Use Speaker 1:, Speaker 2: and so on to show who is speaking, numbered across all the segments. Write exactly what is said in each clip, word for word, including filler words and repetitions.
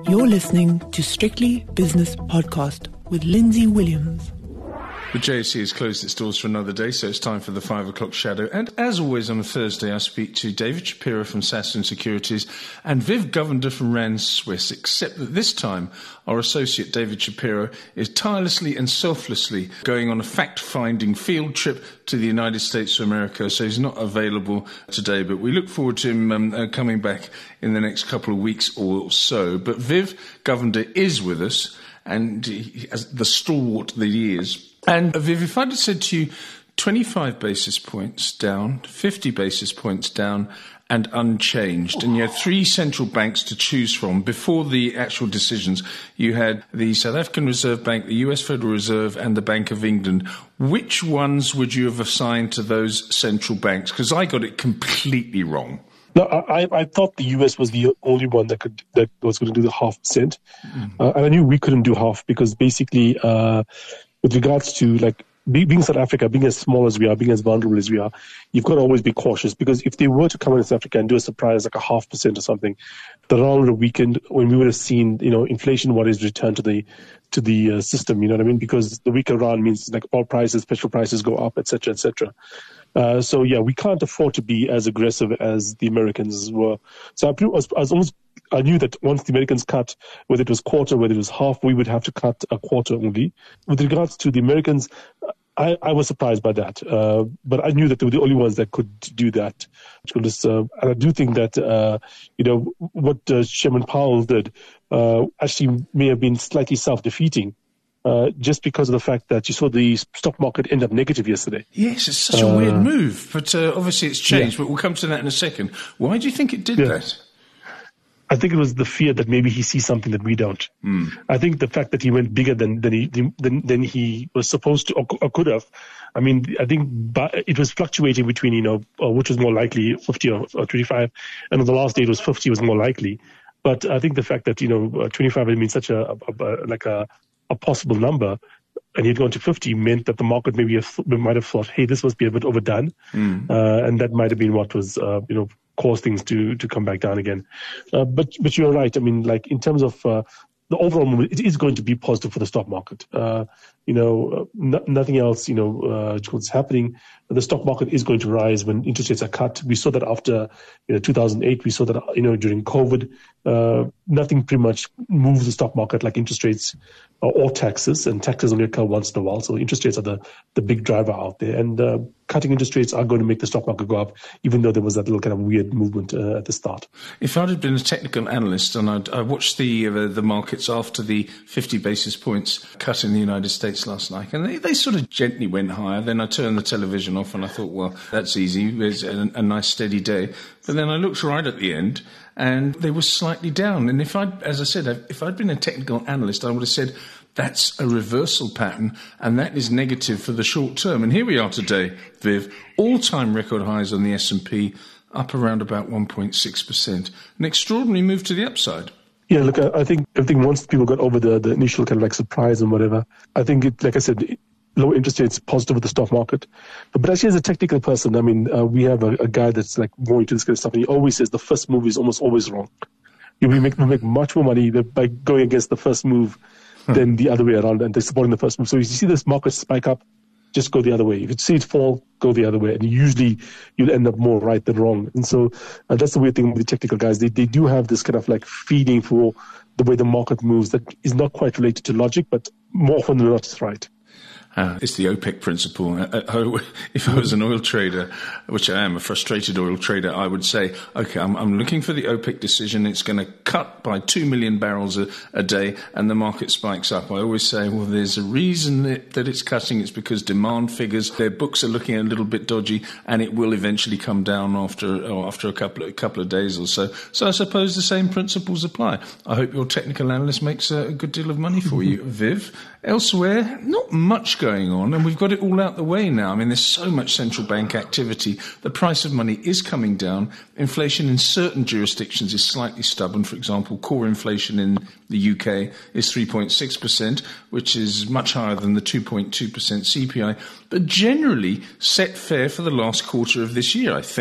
Speaker 1: You're listening to Strictly Business Podcast with Lindsay Williams.
Speaker 2: The J S E has closed its doors for another day, so it's time for the five o'clock shadow. And as always on a Thursday, I speak to David Shapiro from Sasson Securities and Viv Govender from Rand Swiss, except that this time our associate David Shapiro is tirelessly and selflessly going on a fact-finding field trip to the United States of America, so he's not available today. But we look forward to him um, uh, coming back in the next couple of weeks or so. But Viv Govender is with us, and he, as the stalwart that he is. And Viv, if I'd have said to you twenty-five basis points down, fifty basis points down, and unchanged, and you had three central banks to choose from before the actual decisions. You had the South African Reserve Bank, the U S Federal Reserve, and the Bank of England. Which ones would you have assigned to those central banks? Because I got it completely wrong.
Speaker 3: No, I, I thought the U S was the only one that could that was going to do the half percent, mm. uh, and I knew we couldn't do half because basically, uh, with regards to like be, being South Africa, being as small as we are, being as vulnerable as we are, you've got to always be cautious because if they were to come in South Africa and do a surprise like a half percent or something, the rand would have weakened when we would have seen you know inflation what is returned to the to the uh, system. You know what I mean? Because the weaker rand means like all prices, petrol prices go up, et cetera, et cetera. Uh, so yeah, we can't afford to be as aggressive as the Americans were. So I, I was, I was almost, I knew that once the Americans cut, whether it was quarter, whether it was half, we would have to cut a quarter only. With regards to the Americans, I, I was surprised by that. Uh, but I knew that they were the only ones that could do that. Uh, and I do think that, uh, you know, what uh, Chairman Powell did uh, actually may have been slightly self-defeating. Uh, just because of the fact that you saw the stock market end up negative yesterday.
Speaker 2: Yes, it's such a uh, weird move, but uh, obviously it's changed, yeah. But we'll come to that in a second. Why do you think it did yeah. that?
Speaker 3: I think it was the fear that maybe he sees something that we don't. Mm. I think the fact that he went bigger than than he than, than he was supposed to or, or could have. I mean, I think it was fluctuating between, you know, uh, which was more likely, fifty or, or twenty-five, and on the last day it was fifty was more likely. But I think the fact that, you know, uh, twenty-five had been such a, a, a like a a possible number, and he'd gone to fifty meant that the market maybe have, might have thought, hey, this must be a bit overdone. Mm. Uh, and that might have been what was, uh, you know, caused things to, to come back down again. Uh, but, but you're right. I mean, like in terms of, uh, the overall movement, it is going to be positive for the stock market. Uh, you know, uh, no, nothing else, you know, uh, what's happening. The stock market is going to rise when interest rates are cut. We saw that after, you know, two thousand eight. We saw that, you know, during COVID. Uh, nothing pretty much moves the stock market like interest rates uh, or taxes. And taxes only occur once in a while. So interest rates are the, the big driver out there. And uh, cutting interest rates are going to make the stock market go up, even though there was that little kind of weird movement uh, at the start.
Speaker 2: If I'd have been a technical analyst and I'd, I watched the uh, the markets after the fifty basis points cut in the United States last night, and they, they sort of gently went higher. Then I turned the television off and I thought, well, that's easy. There's a, a nice steady day. But then I looked right at the end and they were slightly down. And if I'd, as I said, if I'd been a technical analyst, I would have said, that's a reversal pattern, and that is negative for the short term. And here we are today, Viv, all-time record highs on the S and P, up around about one point six percent. An extraordinary move to the upside.
Speaker 3: Yeah, look, I think I think once people got over the, the initial kind of like surprise and whatever, I think, it, like I said, low interest rates positive with the stock market. But, but actually, as a technical person, I mean, uh, we have a, a guy that's like more into this kind of stuff, and he always says the first move is almost always wrong. We make, we make much more money by going against the first move than the other way around, and they're supporting the first move. So if you see this market spike up, just go the other way. If you see it fall, go the other way. And usually you'll end up more right than wrong. And so uh, that's the weird thing with the technical guys. They they do have this kind of like feeding for the way the market moves that is not quite related to logic, but more often than not, it's right.
Speaker 2: Uh, it's the OPEC principle. Uh, if I was an oil trader, which I am, a frustrated oil trader, I would say, okay, I'm, I'm looking for the OPEC decision. It's going to cut by two million barrels a, a day, and the market spikes up. I always say, well, there's a reason that, that it's cutting. It's because demand figures, their books are looking a little bit dodgy, and it will eventually come down after or after a couple of, a couple of days or so. So I suppose the same principles apply. I hope your technical analyst makes a, a good deal of money for you, Viv. Elsewhere, not much going on, and we've got it all out the way now. I mean, there's so much central bank activity. The price of money is coming down. Inflation in certain jurisdictions is slightly stubborn. For example, core inflation in the U K is three point six percent, which is much higher than the two point two percent C P I, but generally set fair for the last quarter of this year, I think.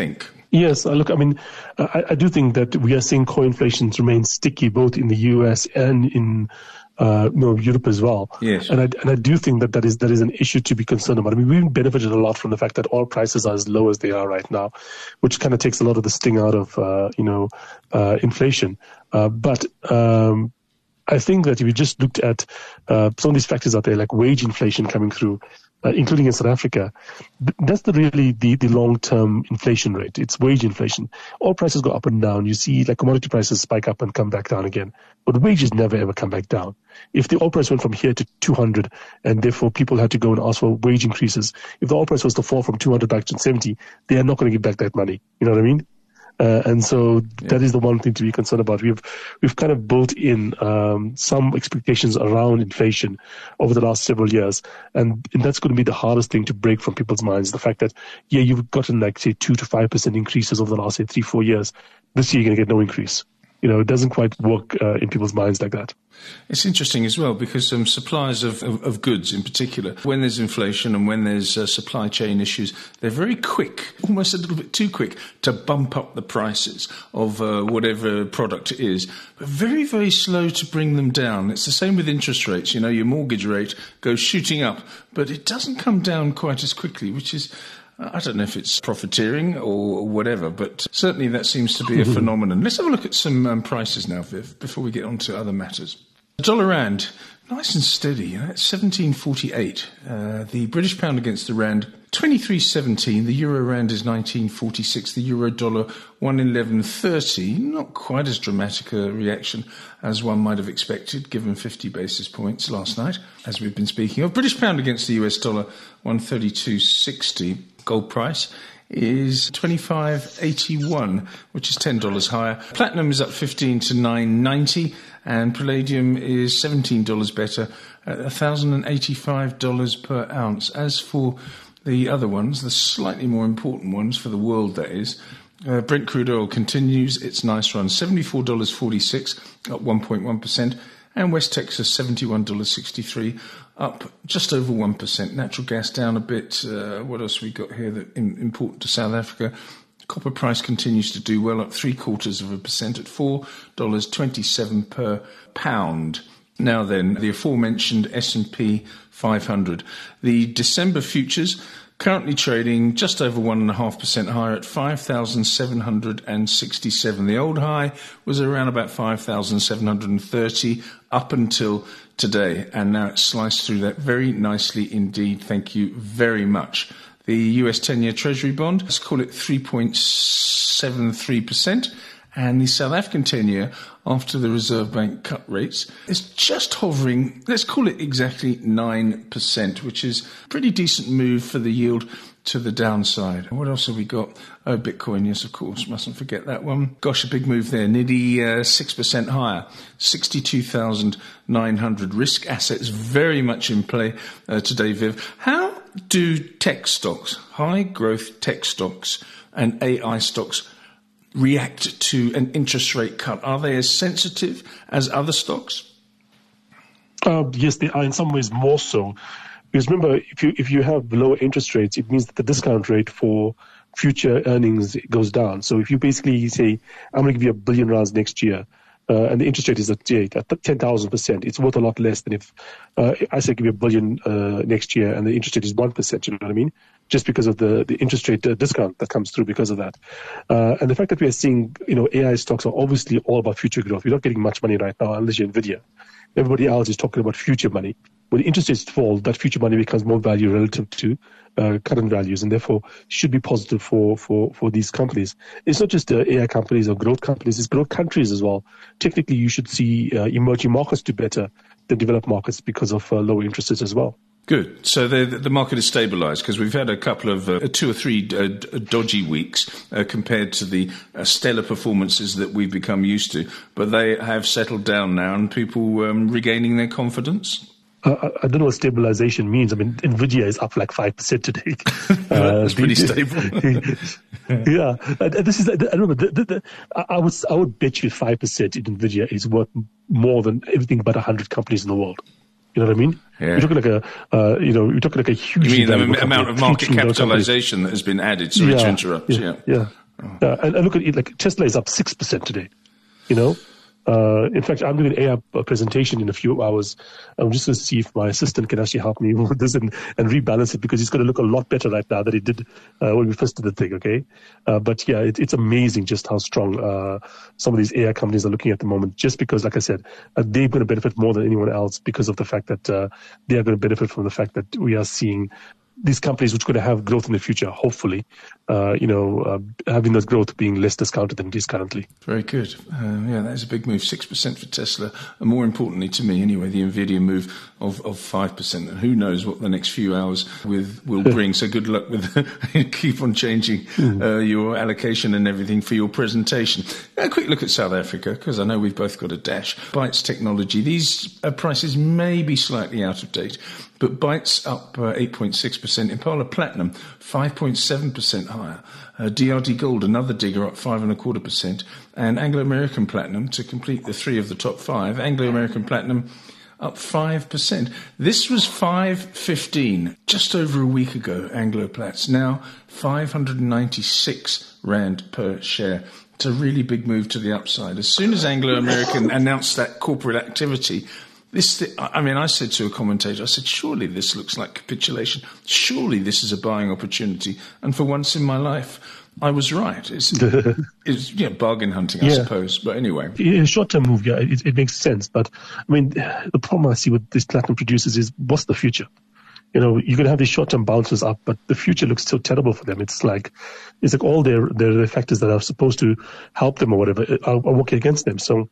Speaker 3: Yes, uh, look, I mean, uh, I, I do think that we are seeing core inflation remain sticky both in the U S and in uh, you know, Europe as well.
Speaker 2: Yes.
Speaker 3: And I, and I do think that that is, that is an issue to be concerned about. I mean, we've benefited a lot from the fact that oil prices are as low as they are right now, which kind of takes a lot of the sting out of, uh, you know, uh, inflation. Uh, but, um, I think that if you just looked at uh, some of these factors out there, like wage inflation coming through, uh, including in South Africa, th- that's the really the, the long-term inflation rate. It's wage inflation. All prices go up and down. You see like commodity prices spike up and come back down again. But wages never ever come back down. If the oil price went from here to two hundred and therefore people had to go and ask for wage increases, if the oil price was to fall from two hundred back to seventy, they are not going to give back that money. You know what I mean? Uh, and so yeah. that is the one thing to be concerned about. We've we've kind of built in um, some expectations around inflation over the last several years, and, and that's going to be the hardest thing to break from people's minds. The fact that yeah, you've gotten like say two to five percent increases over the last say three four years. This year you're going to get no increase. You know, it doesn't quite work uh, in people's minds like that.
Speaker 2: It's interesting as well because um, suppliers of, of, of goods in particular, when there's inflation and when there's uh, supply chain issues, they're very quick, almost a little bit too quick, to bump up the prices of uh, whatever product it is, but very, very slow to bring them down. It's the same with interest rates. You know, your mortgage rate goes shooting up, but it doesn't come down quite as quickly, which is... I don't know if it's profiteering or whatever, but certainly that seems to be a phenomenon. Let's have a look at some um, prices now, Viv, before we get on to other matters. The dollar rand, nice and steady, you know, it's seventeen forty-eight. Uh, the British pound against the rand, twenty-three seventeen. The euro rand is nineteen forty-six. The euro dollar, one eleven thirty. Not quite as dramatic a reaction as one might have expected, given fifty basis points last night, as we've been speaking of. British pound against the U S dollar, one thirty-two sixty. Gold price is twenty-five eighty-one, which is ten dollars higher. Platinum is up fifteen to nine ninety, and palladium is seventeen dollars better at one thousand eighty-five dollars per ounce. As for the other ones, the slightly more important ones for the world, that is, uh, Brent crude oil continues its nice run, seventy-four dollars forty-six, up one point one percent, and West Texas, seventy-one dollars sixty-three, up just over one percent. Natural gas down a bit. Uh, what else we got here that in, important to South Africa? Copper price continues to do well, up three quarters of a percent at four dollars twenty-seven per pound. Now then, the aforementioned S and P five hundred. The December futures currently trading just over one point five percent higher at five thousand seven hundred sixty-seven. The old high was around about five thousand seven hundred thirty up until today, and now it's sliced through that very nicely indeed. Thank you very much. The U S ten-year Treasury bond, let's call it three point seven three percent, and the South African ten-year, after the Reserve Bank cut rates, is just hovering, let's call it exactly nine percent, which is a pretty decent move for the yield to the downside. What else have we got? Oh, Bitcoin, yes, of course, mustn't forget that one. Gosh, a big move there, nearly uh, six percent higher, sixty-two thousand nine hundred. Risk assets very much in play uh, today, Viv. How do tech stocks, high-growth tech stocks and A I stocks react to an interest rate cut? Are they as sensitive as other stocks?
Speaker 3: Uh, yes, they are in some ways more so. Because remember, if you if you have lower interest rates, it means that the discount rate for future earnings goes down. So if you basically say, I'm going to give you a billion rands next year, uh, and the interest rate is at, at ten thousand percent, it's worth a lot less than if uh, I say give you a billion uh, next year and the interest rate is one percent, you know what I mean? Just because of the, the interest rate uh, discount that comes through because of that. Uh, and the fact that we are seeing, you know, A I stocks are obviously all about future growth. We're not getting much money right now unless you're NVIDIA. Everybody else is talking about future money. When interest rates fall, that future money becomes more value relative to uh, current values, and therefore should be positive for, for, for these companies. It's not just uh, A I companies or growth companies, it's growth countries as well. Technically, you should see uh, emerging markets do better than developed markets because of uh, lower interest rates as well.
Speaker 2: Good. So the, the market is stabilised because we've had a couple of uh, two or three uh, dodgy weeks uh, compared to the uh, stellar performances that we've become used to. But they have settled down now and people um, regaining their confidence.
Speaker 3: Uh, I don't know what stabilization means. I mean, NVIDIA is up like five percent today.
Speaker 2: That's uh, pretty stable.
Speaker 3: Yeah. And this is, I remember, the, the, the, I, would, I would bet you five percent in NVIDIA is worth more than everything but one hundred companies in the world. You know what I mean?
Speaker 2: Yeah.
Speaker 3: You're talking like a, uh, you know, you're talking like a huge.
Speaker 2: You mean the amount of market capitalization that has been added? Sorry
Speaker 3: yeah,
Speaker 2: to interrupt.
Speaker 3: Yeah.
Speaker 2: yeah.
Speaker 3: yeah. Oh. Uh, and, and look at it, like Tesla is up six percent today, you know. Uh, in fact, I'm doing an A I presentation in a few hours. I'm just going to see if my assistant can actually help me with this and, and rebalance it, because it's going to look a lot better right now than it did uh, when we first did the thing, okay? Uh, but yeah, it, it's amazing just how strong uh, some of these A I companies are looking at the moment, just because, like I said, uh, they're going to benefit more than anyone else because of the fact that uh, they are going to benefit from the fact that we are seeing these companies which are going to have growth in the future, hopefully, uh, you know, uh, having that growth being less discounted than it is currently.
Speaker 2: Very good. Um, yeah, that is a big move, six percent for Tesla. And more importantly to me, anyway, the NVIDIA move of, of five percent. And who knows what the next few hours with will bring. So good luck with keep on changing uh, your allocation and everything for your presentation. A quick look at South Africa, because I know we've both got a dash. Bytes Technology. These uh, prices may be slightly out of date, but Bytes up uh, eight point six percent. Impala Platinum, five point seven percent higher. Uh, D R D Gold, another digger, up five and a quarter percent. And Anglo American Platinum, to complete the three of the top five, Anglo American Platinum up five percent. This was five fifteen just over a week ago, Anglo Plats. Now five hundred ninety-six rand per share. It's a really big move to the upside. As soon as Anglo American announced that corporate activity, This, I mean, I said to a commentator, I said, surely this looks like capitulation. Surely this is a buying opportunity. And for once in my life, I was right. It's, it's you know, bargain hunting, I yeah. suppose. But anyway.
Speaker 3: In a short-term move, yeah, it, it makes sense. But, I mean, the problem I see with these platinum producers is, what's the future? You know, you're going to have these short-term bounces up, but the future looks so terrible for them. It's like, it's like all their, their factors that are supposed to help them or whatever are, are working against them. So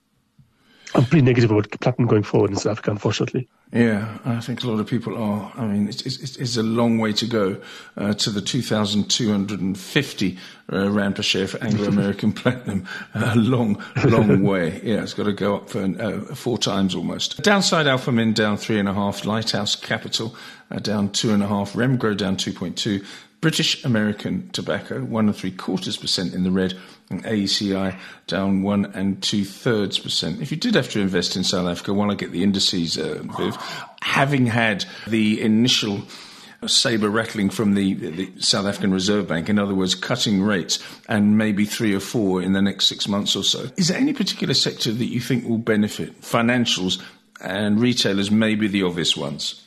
Speaker 3: I'm pretty negative about platinum going forward in South Africa, unfortunately.
Speaker 2: Yeah, I think a lot of people are. I mean, it's, it's, it's a long way to go uh, to the two thousand two hundred fifty uh, rand per share for Anglo-American Platinum. A long, long way. Yeah, it's got to go up for uh, four times almost. Downside, Alpha Min down three and a half. Lighthouse Capital uh, down two and a half. Remgro down two point two. British American Tobacco, one and three quarters percent in the red, and A E C I down one and two thirds percent. If you did have to invest in South Africa, while I get the indices, uh, Viv, having had the initial sabre rattling from the, the South African Reserve Bank, in other words, cutting rates, and maybe three or four in the next six months or so, is there any particular sector that you think will benefit? Financials and retailers may be the obvious ones.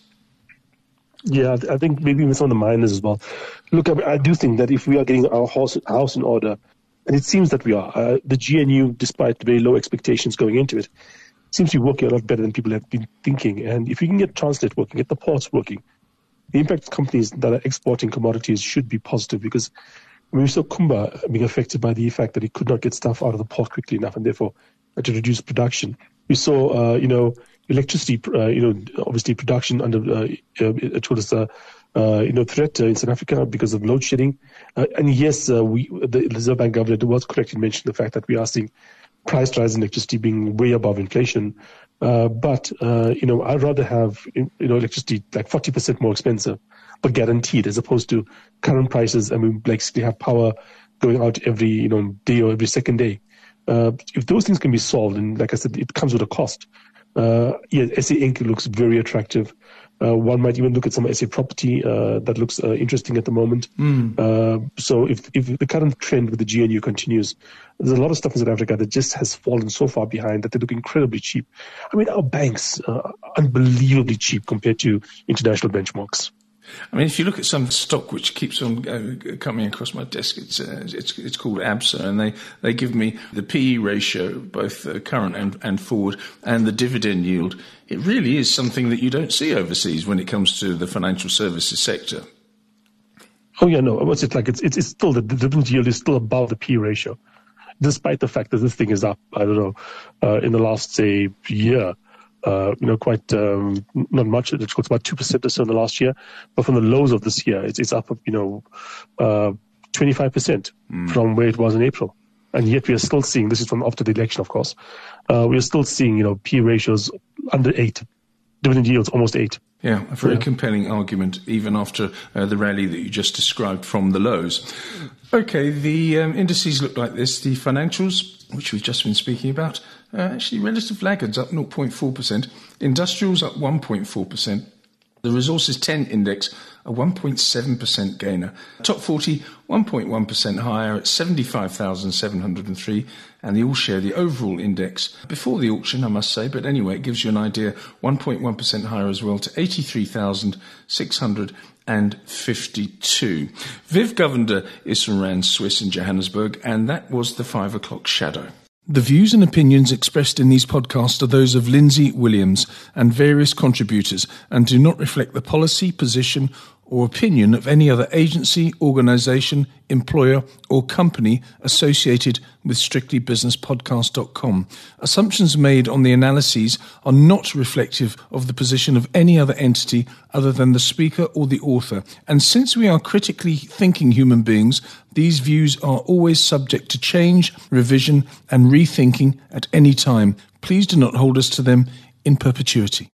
Speaker 3: Yeah, I think maybe even some of the miners as well. Look, I, I do think that if we are getting our house, house in order, and it seems that we are, uh, the G N U, despite very low expectations going into it, seems to be working a lot better than people have been thinking. And if you can get Transnet working, get the ports working, the impact companies that are exporting commodities should be positive, because I mean, we saw Kumba being affected by the fact that he could not get stuff out of the port quickly enough and therefore had to reduce production. We saw, uh, you know, electricity, uh, you know, obviously production under uh, uh, towards the, uh, you know, threat uh, in South Africa because of load shedding. Uh, and yes, uh, we, the Reserve Bank governor was correct in mentioning the fact that we are seeing price rise in electricity being way above inflation. Uh, but, uh, you know, I'd rather have, you know, electricity like forty percent more expensive, but guaranteed, as opposed to current prices. And we basically have power going out every, you know, day or every second day. Uh, if those things can be solved, and like I said, it comes with a cost. Uh, yeah, S A Inc looks very attractive. Uh, one might even look at some S A property uh, that looks uh, interesting at the moment. Mm. Uh, so if if the current trend with the G N U continues, there's a lot of stuff in South Africa that just has fallen so far behind that they look incredibly cheap. I mean, our banks are unbelievably cheap compared to international benchmarks.
Speaker 2: I mean, if you look at some stock which keeps on uh, coming across my desk, it's uh, it's it's called Absa, and they, they give me the P E ratio, both uh, current and, and forward, and the dividend yield. It really is something that you don't see overseas when it comes to the financial services sector.
Speaker 3: Oh yeah, no, what's it like? It's it's, it's still the, the dividend yield is still above the P E ratio, despite the fact that this thing is up. I don't know uh, in the last say year. Uh, you know, quite um, not much. It's about two percent or so in the last year, but from the lows of this year, it's, it's up, you know, uh, twenty-five percent mm. from where it was in April. And yet we are still seeing, this is from after the election, of course, uh, we are still seeing, you know, P ratios under eight, dividend yields almost eight.
Speaker 2: Yeah, a very
Speaker 3: yeah.
Speaker 2: compelling argument, even after uh, the rally that you just described from the lows. Okay, the um, indices look like this. The financials, which we've just been speaking about, uh, actually relative laggards up zero point four percent. Industrials up one point four percent. The Resources ten index, a one point seven percent gainer. Top forty, one point one percent higher at seventy-five thousand seven hundred three. And the all-share, the overall index, before the auction, I must say, but anyway, it gives you an idea, one point one percent higher as well to eighty-three thousand six hundred fifty-two. Viv Govender is from Rand Swiss in Johannesburg, and that was the five o'clock shadow. The views and opinions expressed in these podcasts are those of Lindsay Williams and various contributors and do not reflect the policy, position or opinion of any other agency, organisation, employer or company associated with strictly business podcast dot com. Assumptions made on the analyses are not reflective of the position of any other entity other than the speaker or the author. And since we are critically thinking human beings, these views are always subject to change, revision and rethinking at any time. Please do not hold us to them in perpetuity.